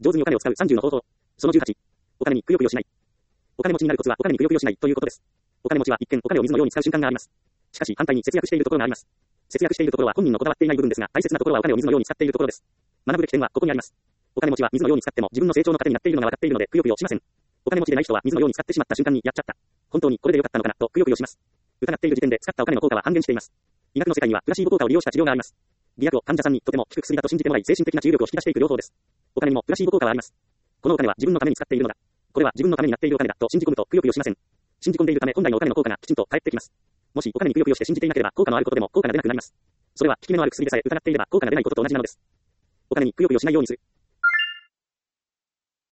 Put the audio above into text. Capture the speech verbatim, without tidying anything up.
上手にお金を使うさんじゅうの方法。そのじゅうはち。お金にくよくよしない。お金持ちになるコツはお金にくよくよしないということです。お金持ちは一見お金を水のように使う瞬間があります。しかし反対に節約しているところがあります。節約しているところは本人のこだわっていない部分ですが、大切なところはお金を水のように使っているところです。学ぶべき点はここにあります。お金持ちは水のように使っても自分の成長の糧になっているのが分かっているのでくよくよしません。お金持ちでない人は水のように使ってしまった瞬間にやっちゃった。本当にこれでよかったのかなとくよくよします。疑っている時点で使ったお金の効果は半減しています。医学の世界にはプラシーボ効果を利用した治療があります。偽薬を患者さんにとても効く薬だと信じてもらい精神的な注力を引き出していく療法です。お金にもプラシーボ効果はあります。このお金は自分のために使っているのだ。これは自分のためになっているお金だと信じ込むとくよくよしません。信じ込んでいるため本来のお金の効果がきちんと返ってきます。もしお金にくよくよして信じていなければ効果のあることでも効果が出なくなります。それは効き目のある薬でさえ疑っていれば効果が出ないことと同じなのです。お金にくよくよしないようにする。